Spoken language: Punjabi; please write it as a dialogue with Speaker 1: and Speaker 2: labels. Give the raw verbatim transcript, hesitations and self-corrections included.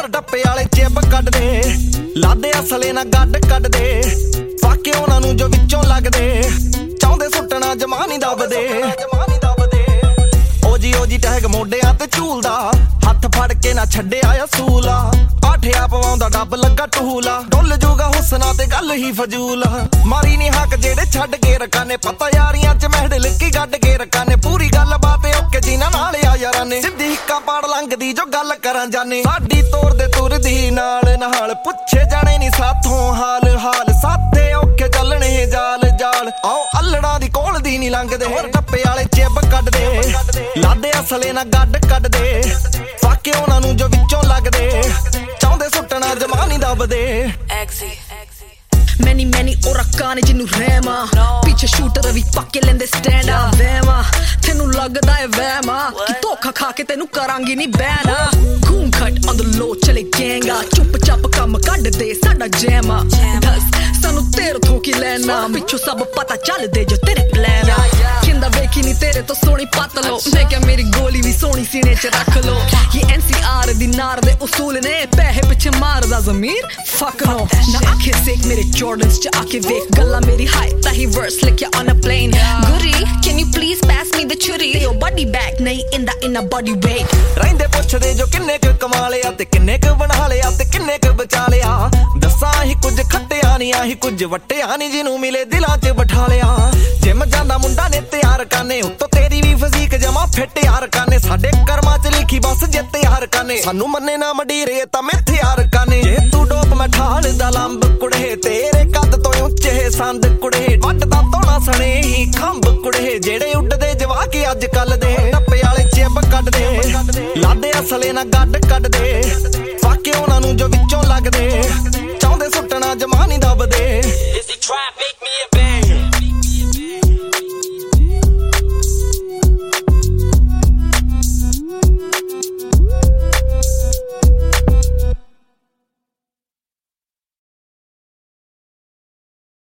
Speaker 1: ਹੋਰ ਡੱਪੇ ਵਾਲੇ ਚਿੱਬ ਕੱਢਦੇ ਲਾਦੇ ਅਸਲੇ ਨਾ ਗੱਡ ਕੱਢਦੇ ਫਾਕੇ ਉਹਨਾਂ ਨੂੰ ਜੋ ਵਿੱਚੋਂ ਲੱਗਦੇ ਚਾਹੁੰਦੇ ਸੁੱਟਣਾ ਜਮਾ ਨਹੀਂ ਦੱਬਦੇ ਓਜੀ ਓਜੀ ਟੈਗ ਮੋਢਿਆਂ ਤੇ ਝੂਲਦਾ ਹੱਥ ਫੜ ਕੇ ਨਾ ਛੱਡਿਆ ਅਸੂਲਾ ਆਠਿਆ ਪਵਾਉਂਦਾ ਡੱਬ ਲੱਗਾ ਟਹੂਲਾ ਡੁੱਲ ਜੂਗਾ ਹੁਸਨਾ ਤੇ ਗੱਲ ਹੀ ਫਜ਼ੂਲ ਮਾਰੀ ਨੀ ਹੱਕ ਜਿਹੜੇ ਛੱਡ ਕੇ ਰਕਾਨੇ ਪਤਾ ਯਾਰੀਆਂ ਚ ਮਹਿੜ ਲਿੱਕੀ ਗੱਡ ਕੇ ਰਕਾਨੇ ਪੂਰੀ ਗੱਲ ਬਾਤ ਓਕੇ ਜਿਨ੍ਹਾਂ ਨਾਲ ਆ ਯਾਰਾਂ ਨੇ ਸਿੱਧੀ ਹਿੱਕਾਂ ਪਾੜ ਲੰਘਦੀ ਜੋ ਗੱਲ ਕਰਾਂ ਜਾਨੇ ਸਾਡੀ ਤੋਰ ਦੇ ਤੁਰਦੀ ਨਾਲ ਨਾਲ ਪੁੱਛੇ ਜਾਣੇ ਨੀ ਸਾਥੋਂ ਹਾਲ ਹਾਲ ਸਾਥੇ ਓਕੇ ਚੱਲਣੇ ਜਾਲ ਜਾਲ ਆਓ ਅਲੜਾਂ ਦੀ ਕੋਲ ਦੀ ਨੀ ਲੰਘਦੇ ਹੋਰ ਟੱਪੇ ਵਾਲੇ ਚਿੱਬ ਕੱਢਦੇ ਲਾਦੇ ਅਸਲੇ ਨਾ ਗੱਡ ਕੱਢਦੇ ਫਾਕੇ ਉਹਨਾਂ ਨੂੰ ਜੋ ਵਿੱਚੋਂ ਲੱਗਦੇ ਚਾਹੁੰਦੇ ਸੁੱਟਣਾ ਜਮਾ ਨਹੀਂ ਦੱਬਦੇ
Speaker 2: Many many orakan ਜਿਹਨੂੰ ਰਹਿਮਾ ਪਿੱਛੇ ਸ਼ੂਟਰ ਵੀ ਪੱਕੇ ਲੈਂਦੇ ਸਟੈਂਡ ਆ ਵਹਿਮਾ ਤੈਨੂੰ ਲੱਗਦਾ ਏ ਵਹਿਮਾ ਕਿ ਧੋਖਾ ਖਾ ਕੇ ਤੈਨੂੰ ਕਰਾਂਗੀ ਨਹੀਂ ਬਹਿਣਾ ਘੂਮ ਖਟ on the low ਚਲੇ ਗੈਂਗਾ ਚੁੱਪ ਚਾਪ ਕੰਮ ਕੱਢਦੇ ਸਾਡਾ ਜੈਮਾ ਦੱਸ ਸਾਨੂੰ ਤੇਰੇ ਤੋਂ ਕੀ ਲੈਣਾ ਪਿੱਛੋਂ ਸਭ ਪਤਾ ਚੱਲਦੇ ਜੋ ਤੇਰੇ ਪਲਾਨ ਆ ਕਿੰਦਾ ਵੇਖੀ ਨਹੀਂ ਤੇਰੇ ਤੋਂ ਸੋਹਣੀ ਪੱਤ ਲੋ ਮੈਂ ਕਿਹਾ ਮੇਰੀ ਗੋਲੀ ਵੀ ਸੋਹਣੀ ਸੀਨੇ ਚ ਰੱਖ ਲੋ ਇਹ ਐਨ ਸੀ ਆਰ ਦੀ ਨਾਰ ਦੇ ਉਸੂਲ ਨੇ ਪੈਸੇ ਪਿੱਛੇ ਮਾਰਦਾ ਜ਼ਮੀਰ ਫੱਕ ਨੋ ਨਾ ਆਖੇ ਸੇਕ ਮੇਰੇ Jordans ਚ ਆਕੇ ਵੇਖ ਗੱਲਾਂ ਮੇਰੀ ਹਾਈ ਤਾਂ ਹੀ ਵਰਸ ਲਿਖਿਆ on a plane Guri can you please pass me the churi your body back ਨਹੀਂ ਇੰਦਾ ਇਨਾ body weight
Speaker 1: ਰਹਿੰਦੇ ਪੁੱਛਦੇ ਜੋ ਕਿੰਨੇ ਕੁ ਕਮਾ ਲਿਆ ਤੇ ਕਿੰਨੇ ਕੁ ਬਣਾ ਲਿਆ ਤੇ ਕਿੰਨੇ ਕੁ ਬਚਾ ਲਿਆ ਦੱਸਾਂ ਹੀ ਕੁਝ ਖੱਟਿਆ ਨਹੀਂ ਆਹੀ ਕੁਝ ਵਟਿਆ ਨਹੀਂ ਜਿਹਨੂੰ ਮਿਲੇ ਦਿਲਾਂ 'ਚ ਬਿਠਾ ਲਿਆ ਜਿਮ ਜਾਂਦਾ ਮੁੰਡਾ ਨੇ ਤਿਆਰ ਕਰਨੇ ਉੱਤੋਂ ਤੇਰੀ ਵੀ ਫਿਜ਼ੀਕ ਜਮਾ ਫਿੱਟ ਯਾਰ ਕਰਨੇ ਸਾਡੇ ਕਰਮਾਂ 'ਚ ਲਿਖੀ ਬਸ ਜਿੱਤ ਯਾਰ ਕਰਨੇ ਸਾਨੂੰ ਮੰਨੇ ਨਾ ਮਡੀਰੇ ਤਾਂ ਮਿੱਥੇ ਯਾਰ ਕਰਨੇ ਜੇ ਤੂੰ ਡੋਪ ਮੈਂ ਠਾਲ ਦਾ ਲੰਬ ਕੁੜੇ ਤੇਰੇ ਕੱਦ ਤੋਂ ਉੱਚੇ ਸੰਦ ਕੁੜੇ ਵੱਟਦਾ ਤੋਣਾ ਸਣੇ ਹੀ ਖੰਭ ਕੁੜੇ ਜਿਹੜੇ ਉੱਡਦੇ ਜਵਾਕ ਅੱਜ ਕੱਲ ਦੇ ਟੱਪੇ ਵਾਲੇ ਚਿੱਬ ਕੱਢਦੇ ਲਾਦੇ ਅਸਲੇ ਨਾ ਗੱਡ ਕੱਢਦੇ ਫਾਕੇ ਉਹਨਾਂ ਨੂੰ ਜੋ ਵਿੱਚੋਂ ਲੱਗਦੇ